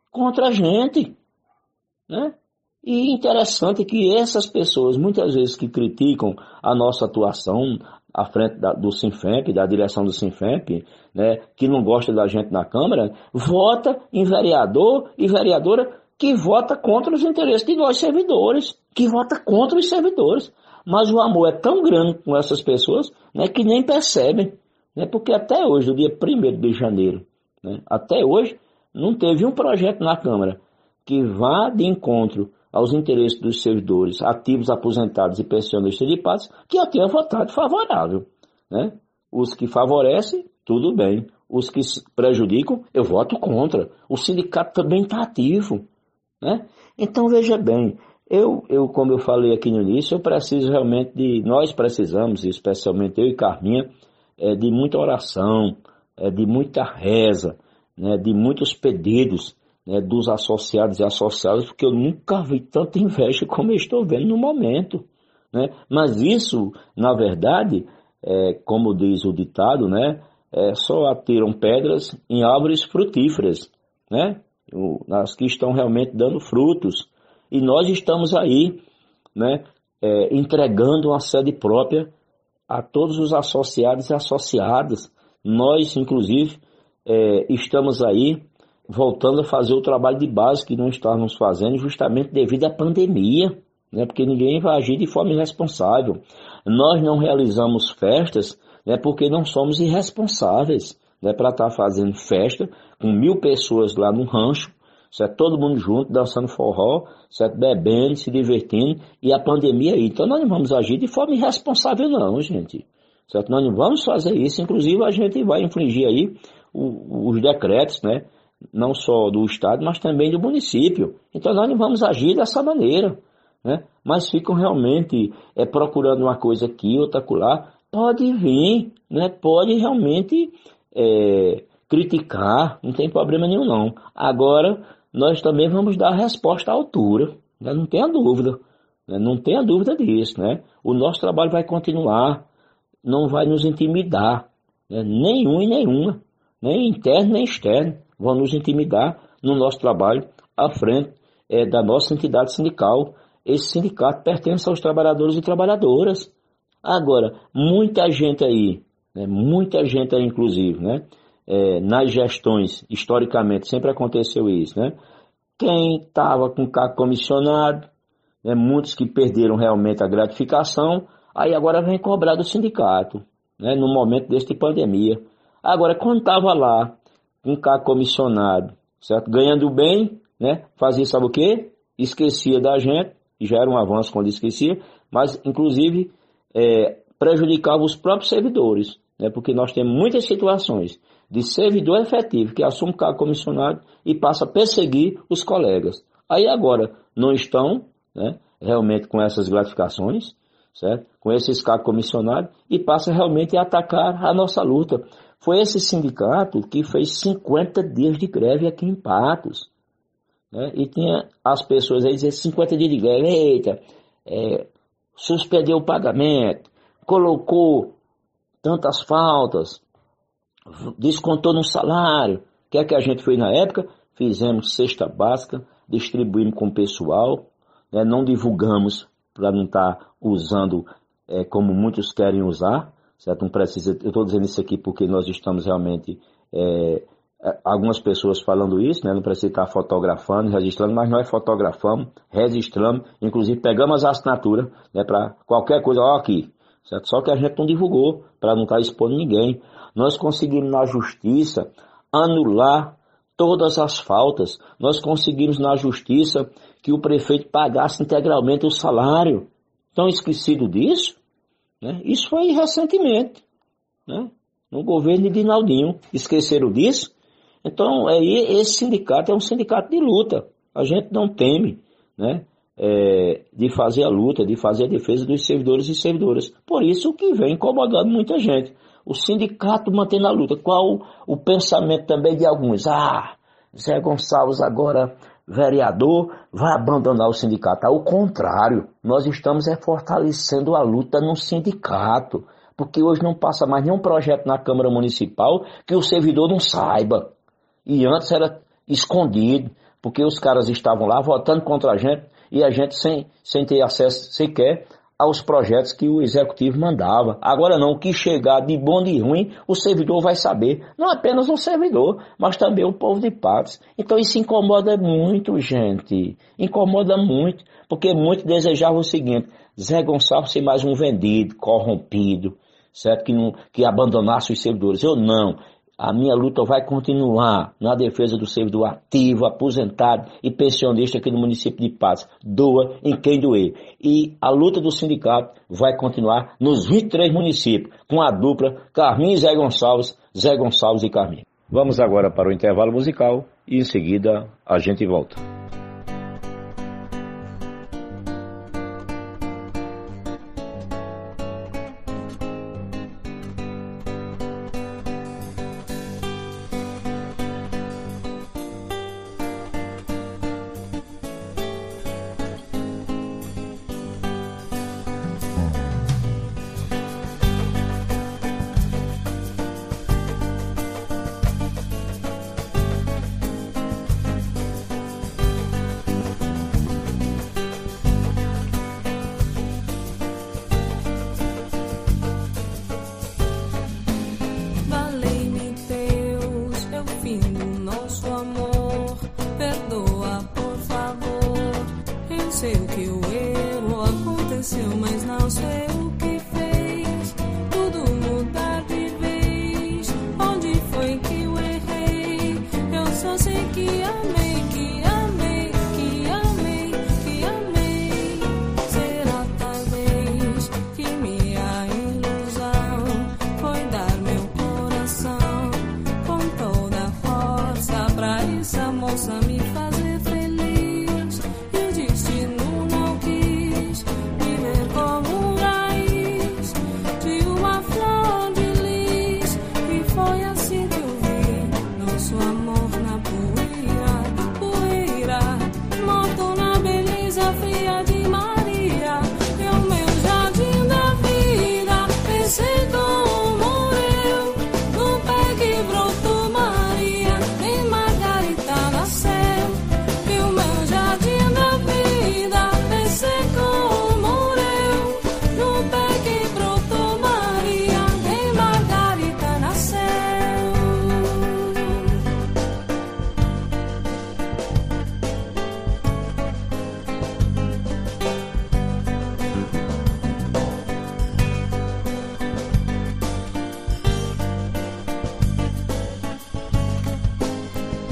E interessante que essas pessoas, muitas vezes que criticam a nossa atuação à frente do Sinfemp, da direção do Sinfemp, que não gosta da gente na Câmara, vota em vereador e vereadora que vota contra os interesses de nós servidores, que vota contra os servidores. Mas o amor é tão grande com essas pessoas que nem percebem. Porque até hoje, no dia 1º de janeiro, até hoje, não teve um projeto na Câmara que vá de encontro aos interesses dos servidores ativos, aposentados e pensionistas de Patos, que eu tenha votado favorável. Os que favorecem, tudo bem. Os que prejudicam, eu voto contra. O sindicato também está ativo. Então, veja bem, como eu falei aqui no início, nós precisamos, especialmente eu e Carminha, de muita oração, de muita reza, de muitos pedidos, dos associados e associadas, porque eu nunca vi tanta inveja como eu estou vendo no momento. Mas isso, na verdade, como diz o ditado, só atiram pedras em árvores frutíferas. as que estão realmente dando frutos. E nós estamos aí, né, entregando uma sede própria a todos os associados e associadas. Nós, inclusive, estamos aí voltando a fazer o trabalho de base que não estávamos fazendo justamente devido à pandemia, né, porque ninguém vai agir de forma irresponsável. Nós não realizamos festas, né, porque não somos irresponsáveis, né, para estar fazendo festa com 1.000 pessoas lá no rancho, certo? Todo mundo junto, dançando forró, certo? Bebendo, se divertindo, e a pandemia aí. Então nós não vamos agir de forma irresponsável não, gente. Certo? Nós não vamos fazer isso, inclusive a gente vai infringir aí os decretos, né? Não só do Estado, mas também do município. Então nós não vamos agir dessa maneira, né? Mas ficam realmente procurando uma coisa aqui, outra acolá. Pode vir, né? Pode realmente criticar, não tem problema nenhum não. Agora, nós também vamos dar a resposta à altura, né? Não tenha dúvida, né? Não tenha dúvida disso, né? O nosso trabalho vai continuar, não vai nos intimidar, né? Nenhum e nenhuma, nem interno nem externo, vão nos intimidar no nosso trabalho à frente da nossa entidade sindical. Esse sindicato pertence aos trabalhadores e trabalhadoras. Agora, muita gente aí, né? Muita gente aí inclusive, né? Nas gestões, historicamente, sempre aconteceu isso, né? Quem estava com cargo comissionado, né? Muitos que perderam realmente a gratificação, aí agora vem cobrar do sindicato, né? No momento desta pandemia. Agora, quando estava lá, com cargo comissionado, certo? Ganhando bem, né? Fazia, sabe o quê? Esquecia da gente, e já era um avanço quando esquecia, mas, inclusive, prejudicava os próprios servidores, né? Porque nós temos muitas situações de servidor efetivo que assume cargo comissionado e passa a perseguir os colegas. Aí agora não estão, né, realmente com essas gratificações, certo? Com esses cargos comissionados e passa realmente a atacar a nossa luta. Foi esse sindicato que fez 50 dias de greve aqui em Patos, né? E tinha as pessoas aí dizendo 50 dias de greve, eita, suspendeu o pagamento, colocou tantas faltas, descontou no salário. O que é que a gente fez na época? Fizemos cesta básica, distribuímos com o pessoal, né? Não divulgamos para não estar usando como muitos querem usar, certo? Não precisa, eu estou dizendo isso aqui porque nós estamos realmente, algumas pessoas falando isso, né? Não precisa estar fotografando, registrando, mas nós fotografamos, registramos, inclusive pegamos a assinatura, né, para qualquer coisa, ó, aqui, certo? Só que a gente não divulgou para não estar expondo ninguém. Nós conseguimos na justiça anular todas as faltas. Nós conseguimos na justiça que o prefeito pagasse integralmente o salário. Estão esquecidos disso? Né? Isso foi recentemente, né? No governo de Dinaldinho. Esqueceram disso? Então, esse sindicato é um sindicato de luta. A gente não teme, né, de fazer a luta, de fazer a defesa dos servidores e servidoras. Por isso que vem incomodando muita gente. O sindicato mantendo a luta. Qual o pensamento também de alguns? Zé Gonçalves agora vereador vai abandonar o sindicato. Ao contrário, nós estamos fortalecendo a luta no sindicato. Porque hoje não passa mais nenhum projeto na Câmara Municipal que o servidor não saiba. E antes era escondido, porque os caras estavam lá votando contra a gente e a gente sem ter acesso sequer aos projetos que o executivo mandava. Agora não, o que chegar de bom e de ruim, o servidor vai saber. Não apenas o servidor, mas também o povo de Patos. Então isso incomoda muito, gente. Incomoda muito, porque muitos desejavam o seguinte: Zé Gonçalves ser mais um vendido, corrompido, certo? Que abandonasse os servidores. Eu não. A minha luta vai continuar na defesa do servidor ativo, aposentado e pensionista aqui no município de Patos. Doa em quem doer. E a luta do sindicato vai continuar nos 23 municípios, com a dupla Carminho e Zé Gonçalves e Carminho. Vamos agora para o intervalo musical e em seguida a gente volta.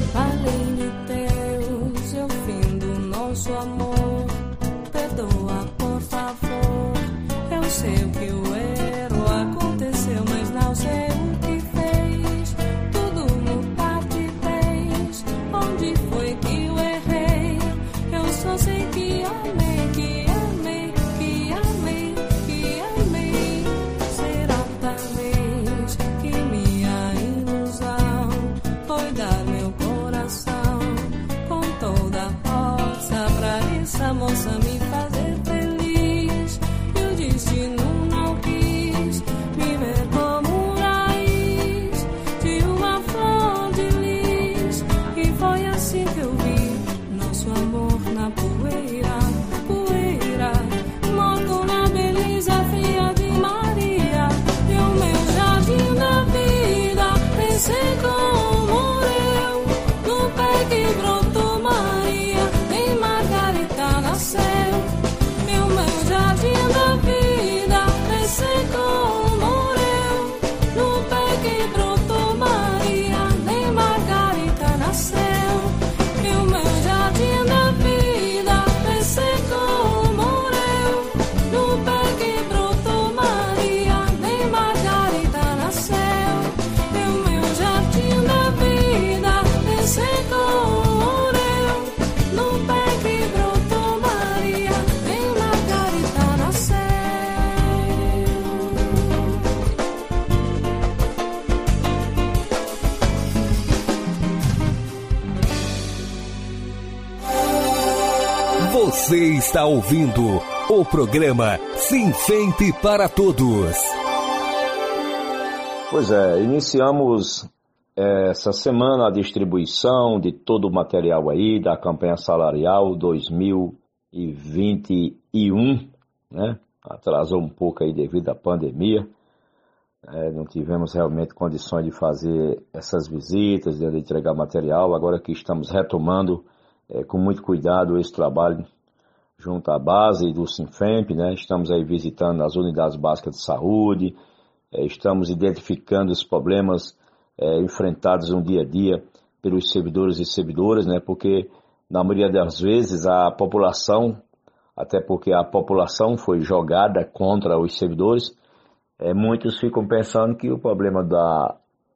Além de Deus, eu findo nosso amor. Perdoa, por favor. Eu sei o que o erro aconteceu, mas não sei o que fez. Tudo no partidez. Onde foi que eu errei? Eu só sei que amei, que amei, que amei, que amei. Será talvez que minha ilusão foi dar meu coração com toda a força pra essa moça me fazer feliz. E o destino não quis me ver como raiz de uma flor de lis. E foi assim que eu vi nosso amor na poeira, poeira, morto na beleza fria de Maria. E o meu jardim da vida pensei como morreu no pé que brotou Maria, em Margarita nasceu. E o meu jardim da vida pensei como morreu no pé que brotou Maria, em Margarita nasceu. E o meu jardim da vida pensei como morreu no pé que brotou Maria, em Margarita nasceu. E o meu jardim da vida pensei como morreu no pé que brotou Maria, em Margarita nasceu. Você está ouvindo o programa Sinfemp para Todos. Pois é, iniciamos essa semana a distribuição de todo o material aí da campanha salarial 2021, né? Atrasou um pouco aí devido à pandemia. Não tivemos realmente condições de fazer essas visitas, de entregar material. Agora que estamos retomando com muito cuidado esse trabalho junto à base do Sinfemp, né? Estamos aí visitando as unidades básicas de saúde, estamos identificando os problemas enfrentados no dia a dia pelos servidores e servidoras, né? Porque na maioria das vezes a população, até porque a população foi jogada contra os servidores, muitos ficam pensando que o problema da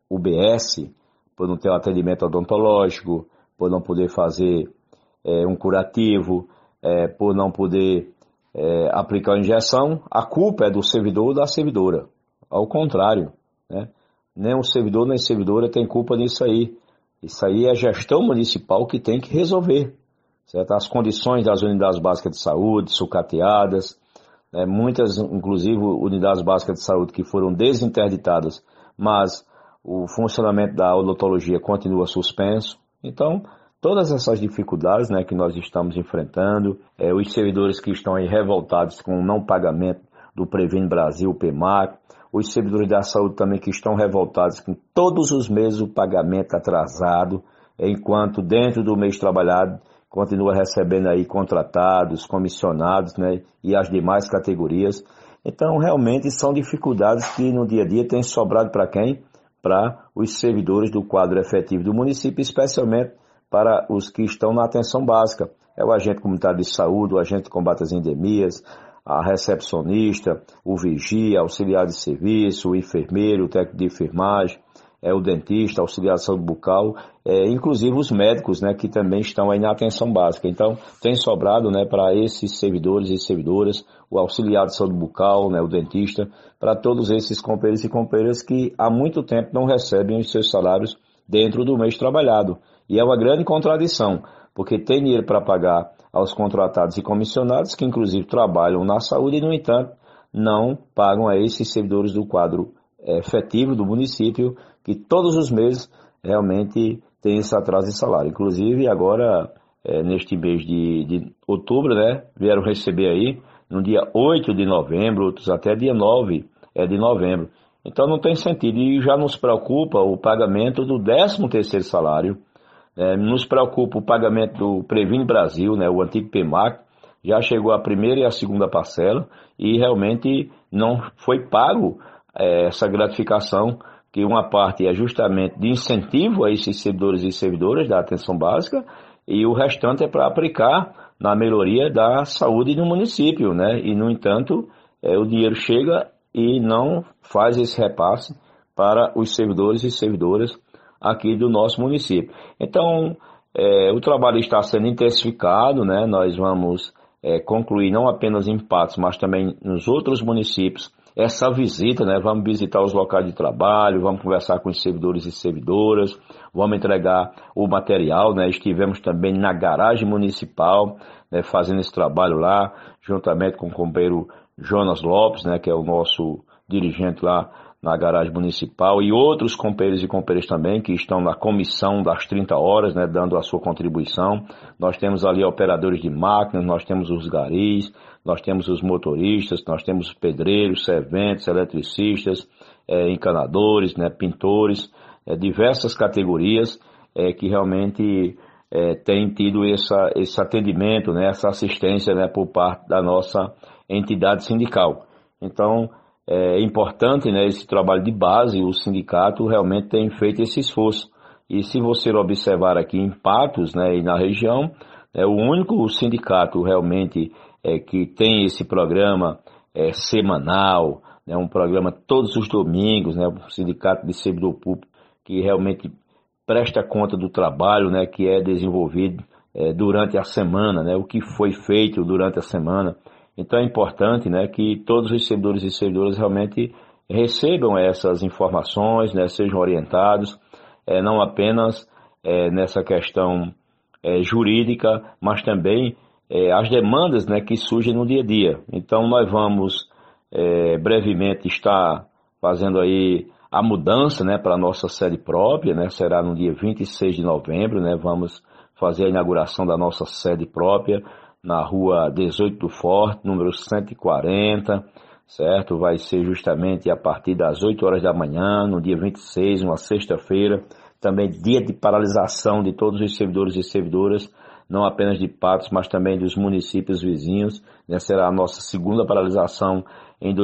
UBS, por não ter um atendimento odontológico, por não poder fazer um curativo, por não poder aplicar a injeção, a culpa é do servidor ou da servidora. Ao contrário, né? Nem o servidor nem a servidora tem culpa nisso aí. Isso aí é a gestão municipal que tem que resolver. Certo? As condições das unidades básicas de saúde, sucateadas, muitas, inclusive, unidades básicas de saúde que foram desinterditadas, mas o funcionamento da odontologia continua suspenso. Então, todas essas dificuldades, né, que nós estamos enfrentando, os servidores que estão aí revoltados com o não pagamento do Previne Brasil, PEMAC, os servidores da saúde também que estão revoltados com todos os meses o pagamento atrasado, enquanto dentro do mês trabalhado continua recebendo aí contratados, comissionados, né, e as demais categorias. Então, realmente são dificuldades que no dia a dia têm sobrado para quem? Para os servidores do quadro efetivo do município, especialmente para os que estão na atenção básica. É o agente comunitário de saúde, o agente de combate às endemias, a recepcionista, o vigia, auxiliar de serviço, o enfermeiro, o técnico de enfermagem, o dentista, auxiliar de saúde bucal, inclusive os médicos, né, que também estão aí na atenção básica. Então, tem sobrado, né, para esses servidores e servidoras, o auxiliar de saúde bucal, né, o dentista, para todos esses companheiros e companheiras que há muito tempo não recebem os seus salários dentro do mês trabalhado. E é uma grande contradição, porque tem dinheiro para pagar aos contratados e comissionados, que inclusive trabalham na saúde e, no entanto, não pagam a esses servidores do quadro efetivo do município, que todos os meses realmente tem esse atraso de salário. Inclusive, agora, neste mês de outubro, né, vieram receber aí, no dia 8 de novembro, outros até dia 9 de novembro. Então, não tem sentido. E já nos preocupa o pagamento do 13º salário, nos preocupa o pagamento do Previne Brasil, né, o antigo PEMAC, já chegou a primeira e a segunda parcela e realmente não foi pago essa gratificação que uma parte é justamente de incentivo a esses servidores e servidoras da atenção básica, e o restante é para aplicar na melhoria da saúde no município, né? E, no entanto, o dinheiro chega e não faz esse repasse para os servidores e servidoras aqui do nosso município. Então, o trabalho está sendo intensificado, né? Nós vamos concluir não apenas em Patos, mas também nos outros municípios, essa visita, né? Vamos visitar os locais de trabalho, vamos conversar com os servidores e servidoras, vamos entregar o material, né? Estivemos também na garagem municipal, né? Fazendo esse trabalho lá, juntamente com o companheiro Jonas Lopes, né? Que é o nosso dirigente lá na garagem municipal, e outros companheiros e companheiras também que estão na comissão das 30 horas, né? Dando a sua contribuição. Nós temos ali operadores de máquinas, nós temos os garis, nós temos os motoristas, nós temos os pedreiros, serventes, eletricistas, encanadores, né, pintores, diversas categorias que realmente têm tido esse atendimento, né, essa assistência, né, por parte da nossa entidade sindical. Então, é importante, né, esse trabalho de base, o sindicato realmente tem feito esse esforço. E se você observar aqui em Patos, né, e na região, é o único sindicato realmente que tem esse programa semanal, né, um programa todos os domingos, né, o Sindicato de Servidor Público, que realmente presta conta do trabalho, né, que é desenvolvido durante a semana, né, o que foi feito durante a semana. Então é importante, né, que todos os servidores e servidoras realmente recebam essas informações, né, sejam orientados, não apenas nessa questão jurídica, mas também as demandas, né, que surgem no dia a dia. Então nós vamos brevemente estar fazendo aí a mudança, né, para a nossa sede própria, né, será no dia 26 de novembro, né, vamos fazer a inauguração da nossa sede própria na rua 18 do Forte, número 140, certo? Vai ser justamente a partir das 8 horas da manhã, no dia 26, uma sexta-feira, também dia de paralisação de todos os servidores e servidoras, não apenas de Patos, mas também dos municípios vizinhos, né? Será a nossa segunda paralisação em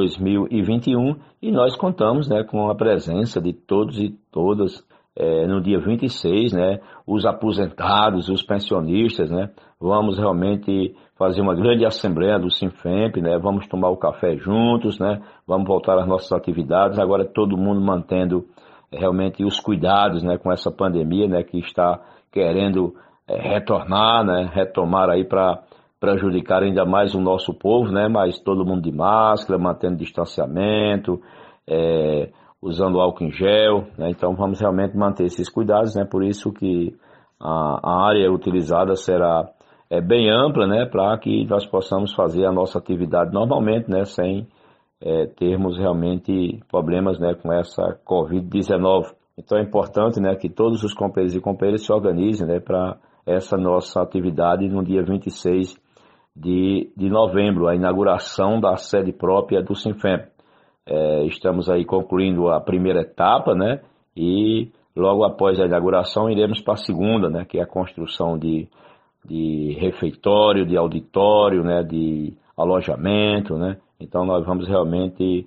2021 e nós contamos, né, com a presença de todos e todas no dia 26, né, os aposentados, os pensionistas, né, vamos realmente fazer uma grande assembleia do Sinfemp, né, vamos tomar o café juntos, né, vamos voltar às nossas atividades, agora todo mundo mantendo realmente os cuidados, né, com essa pandemia, né, que está querendo retornar, né, retomar aí para prejudicar ainda mais o nosso povo, né, mas todo mundo de máscara, mantendo distanciamento, usando álcool em gel, né, então vamos realmente manter esses cuidados, né, por isso que a área utilizada será bem ampla, né, para que nós possamos fazer a nossa atividade normalmente, né, sem termos realmente problemas, né, com essa Covid-19. Então é importante, né, que todos os companheiros e companheiras se organizem, né, para essa nossa atividade no dia 26 de novembro, a inauguração da sede própria do Sinfemp. Estamos aí concluindo a primeira etapa, né, e logo após a inauguração iremos para a segunda, né, que é a construção de refeitório, de auditório, né, de alojamento, né. Então nós vamos realmente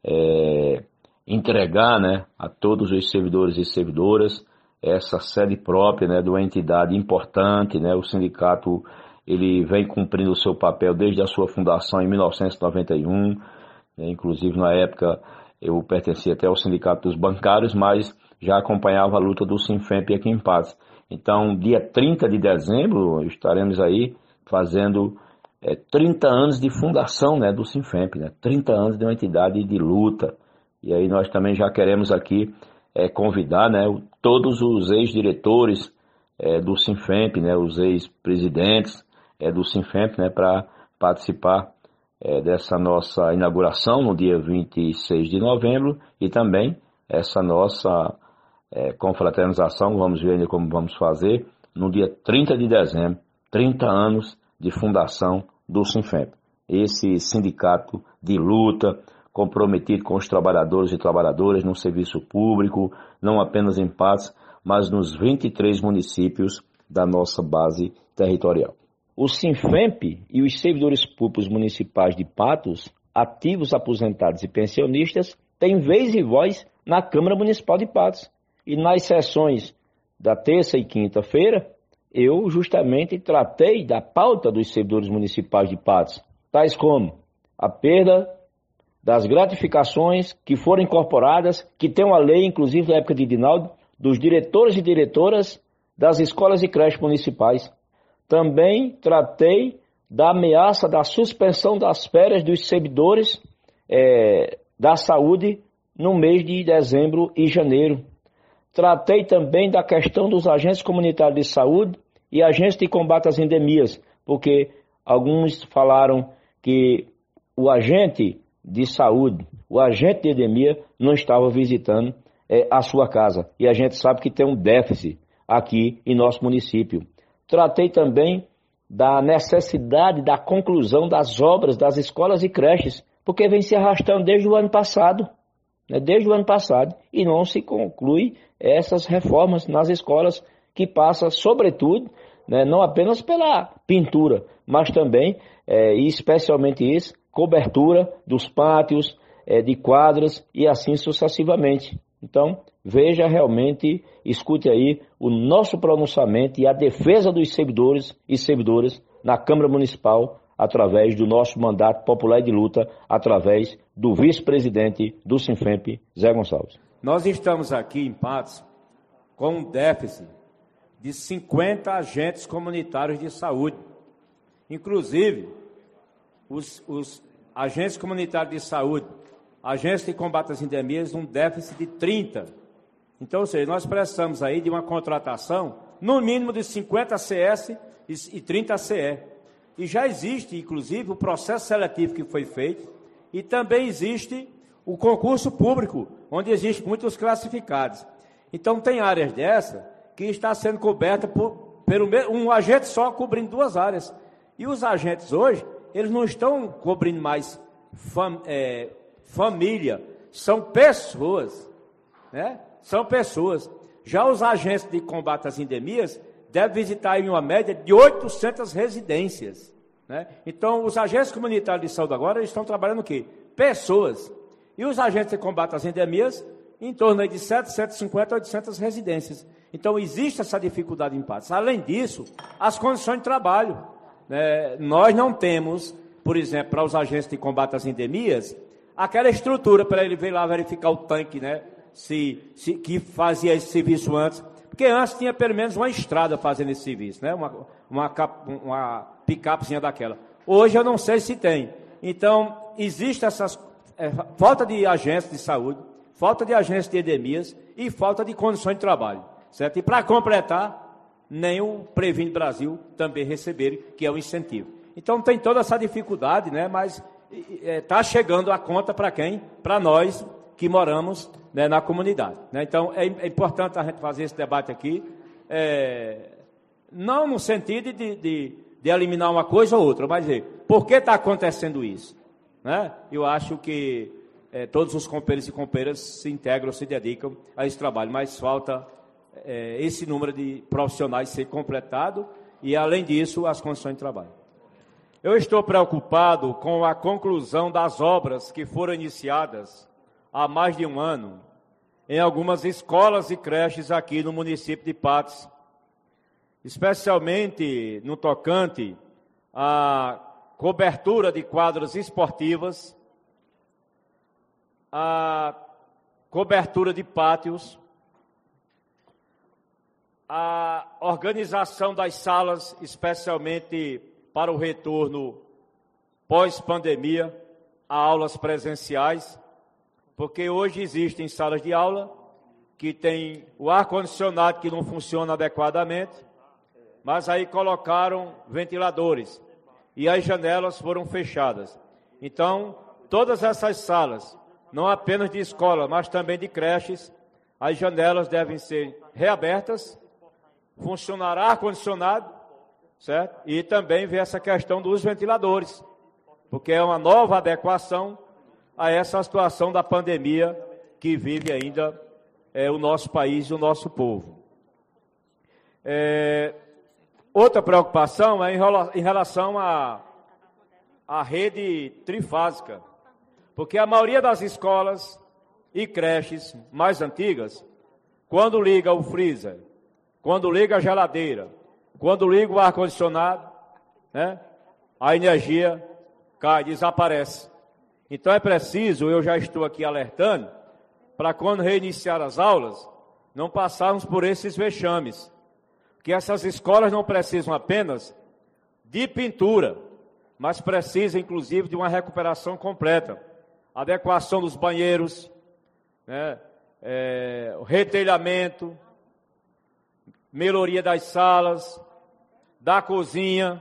entregar, né, a todos os servidores e servidoras essa sede própria, né, de uma entidade importante, né. O sindicato ele vem cumprindo o seu papel desde a sua fundação em 1991, né, inclusive na época eu pertencia até ao Sindicato dos Bancários, mas já acompanhava a luta do Sinfemp aqui em Patos. Então, dia 30 de dezembro, estaremos aí fazendo 30 anos de fundação, né, do Sinfemp, né, 30 anos de uma entidade de luta. E aí nós também já queremos aqui convidar, né, todos os ex-diretores do Sinfemp, né, os ex-presidentes do Sinfemp, né, para participar dessa nossa inauguração no dia 26 de novembro e também essa nossa confraternização, vamos ver ainda como vamos fazer, no dia 30 de dezembro, 30 anos de fundação do Sinfemp. Esse sindicato de luta, comprometido com os trabalhadores e trabalhadoras no serviço público, não apenas em Patos, mas nos 23 municípios da nossa base territorial. O Sinfemp e os servidores públicos municipais de Patos, ativos, aposentados e pensionistas, tem vez e voz na Câmara Municipal de Patos. E nas sessões da terça e quinta-feira, eu justamente tratei da pauta dos servidores municipais de Patos, tais como a perda das gratificações que foram incorporadas, que tem uma lei, inclusive na época de Dinaldo, dos diretores e diretoras das escolas e creches municipais. Também tratei da ameaça da suspensão das férias dos servidores da saúde no mês de dezembro e janeiro. Tratei também da questão dos agentes comunitários de saúde e agentes de combate às endemias, porque alguns falaram que o agente de saúde, o agente de endemia não estava visitando a sua casa. E a gente sabe que tem um déficit aqui em nosso município. Tratei também da necessidade da conclusão das obras das escolas e creches, porque vem se arrastando desde o ano passado, e não se conclui essas reformas nas escolas, que passa, sobretudo, não apenas pela pintura, mas também, e especialmente isso, cobertura dos pátios, de quadras e assim sucessivamente. Então, veja realmente, escute aí o nosso pronunciamento e a defesa dos servidores e servidoras na Câmara Municipal, através do nosso mandato popular de luta, através do vice-presidente do Sinfemp, Zé Gonçalves. Nós estamos aqui em Patos com um déficit de 50 agentes comunitários de saúde. Inclusive, os agentes comunitários de saúde, agentes de combate às endemias, um déficit de 30. Então, ou seja, nós precisamos aí de uma contratação, no mínimo de 50 CS e 30 CE. E já existe, inclusive, o processo seletivo que foi feito, e também existe o concurso público, onde existem muitos classificados. Então, tem áreas dessa que está sendo coberta por um agente só cobrindo duas áreas. E os agentes hoje, eles não estão cobrindo mais família, são pessoas, né? São pessoas. Já os agentes de combate às endemias devem visitar em uma média de 800 residências, né? Então, os agentes comunitários de saúde agora estão trabalhando o quê? Pessoas. E os agentes de combate às endemias, em torno aí de 750 a 800 residências. Então, existe essa dificuldade em Patos. Além disso, as condições de trabalho. Nós não temos, por exemplo, para os agentes de combate às endemias, aquela estrutura para ele vir lá verificar o tanque, né? Que fazia esse serviço antes. Porque antes tinha pelo menos uma estrada fazendo esse serviço, né? Uma picapezinha daquela. Hoje eu não sei se tem. Então, existe essas falta de agentes de saúde, falta de agentes de endemias e falta de condições de trabalho, certo? E para completar, nem o Previne Brasil também receberam, que é o incentivo. Então tem toda essa dificuldade, né? Mas está chegando a conta para quem? Para nós que moramos, né, na comunidade, né? Então é importante a gente fazer esse debate aqui, não no sentido de eliminar uma coisa ou outra, mas por que está acontecendo isso? Né? Eu acho que todos os companheiros e companheiras se integram, se dedicam a esse trabalho, mas falta esse número de profissionais ser completado e, além disso, as condições de trabalho. Eu estou preocupado com a conclusão das obras que foram iniciadas há mais de um ano em algumas escolas e creches aqui no município de Patos, especialmente no tocante à cobertura de quadras esportivas, a cobertura de pátios, a organização das salas, especialmente para o retorno pós-pandemia, a aulas presenciais, porque hoje existem salas de aula que tem o ar-condicionado que não funciona adequadamente, mas aí colocaram ventiladores e as janelas foram fechadas. Então, todas essas salas, não apenas de escola, mas também de creches, as janelas devem ser reabertas, funcionar ar-condicionado, certo? E também ver essa questão dos ventiladores, porque é uma nova adequação a essa situação da pandemia que vive ainda o nosso país e o nosso povo. Outra preocupação é em relação à rede trifásica, porque a maioria das escolas e creches mais antigas, quando liga o freezer, quando liga a geladeira, quando liga o ar-condicionado, né, a energia cai, desaparece. Então é preciso, eu já estou aqui alertando, para quando reiniciar as aulas, não passarmos por esses vexames. Que essas escolas não precisam apenas de pintura, mas precisam inclusive de uma recuperação completa. Adequação dos banheiros, né, retelhamento, melhoria das salas, da cozinha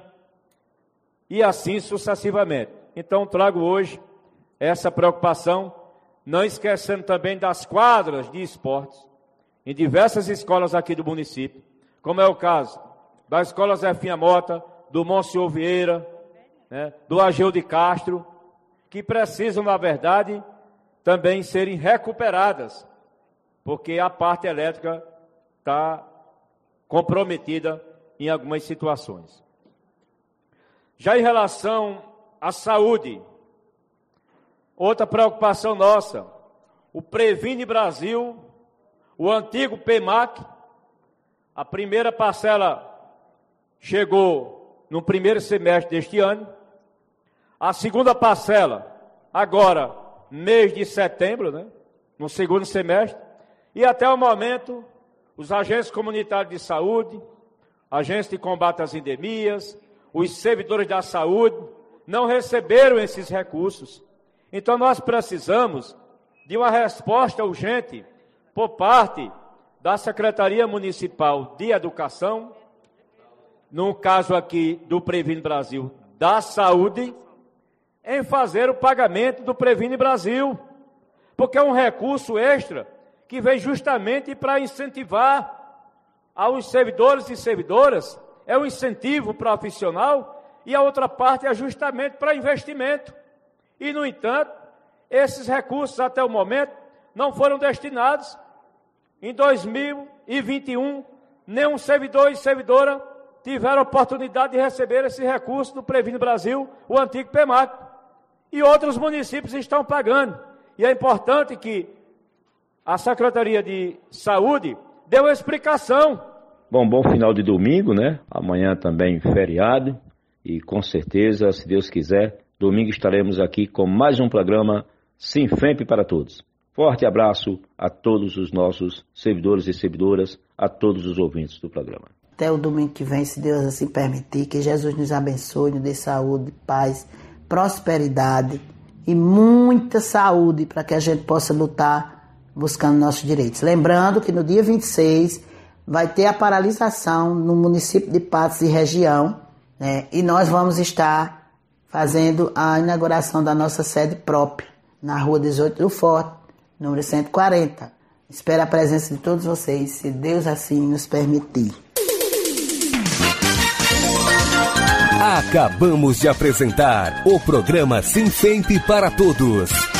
e assim sucessivamente. Então trago hoje essa preocupação, não esquecendo também das quadras de esportes em diversas escolas aqui do município, como é o caso da Escola Zefinha Mota, do Monsenhor Vieira, né, do Ageu de Castro, que precisam, na verdade, também serem recuperadas, porque a parte elétrica está comprometida em algumas situações. Já em relação à saúde, outra preocupação nossa, o Previne Brasil, o antigo PEMAC, a primeira parcela chegou no primeiro semestre deste ano, a segunda parcela agora, mês de setembro, né, no segundo semestre, e até o momento, os agentes comunitários de saúde, agentes de combate às endemias, os servidores da saúde, não receberam esses recursos. Então nós precisamos de uma resposta urgente por parte da Secretaria Municipal de Educação, no caso aqui do Previne Brasil, da Saúde, em fazer o pagamento do Previne Brasil, porque é um recurso extra que vem justamente para incentivar aos servidores e servidoras, é um incentivo profissional, e a outra parte é justamente para investimento. E, no entanto, esses recursos até o momento não foram destinados. Em 2021, nenhum servidor e servidora tiveram a oportunidade de receber esse recurso do Previne Brasil, o antigo PEMAC. E outros municípios estão pagando. E é importante que a Secretaria de Saúde dê uma explicação. Bom final de domingo, né? Amanhã também feriado. E com certeza, se Deus quiser, domingo estaremos aqui com mais um programa Sinfemp para todos. Forte abraço a todos os nossos servidores e servidoras, a todos os ouvintes do programa. Até o domingo que vem, se Deus assim permitir, que Jesus nos abençoe, nos dê saúde, paz, prosperidade e muita saúde para que a gente possa lutar buscando nossos direitos. Lembrando que no dia 26 vai ter a paralisação no município de Patos e região, né? E nós vamos estar fazendo a inauguração da nossa sede própria, na Rua 18 do Forte, número 140. Espero a presença de todos vocês, se Deus assim nos permitir. Acabamos de apresentar o programa Sinfemp para Todos.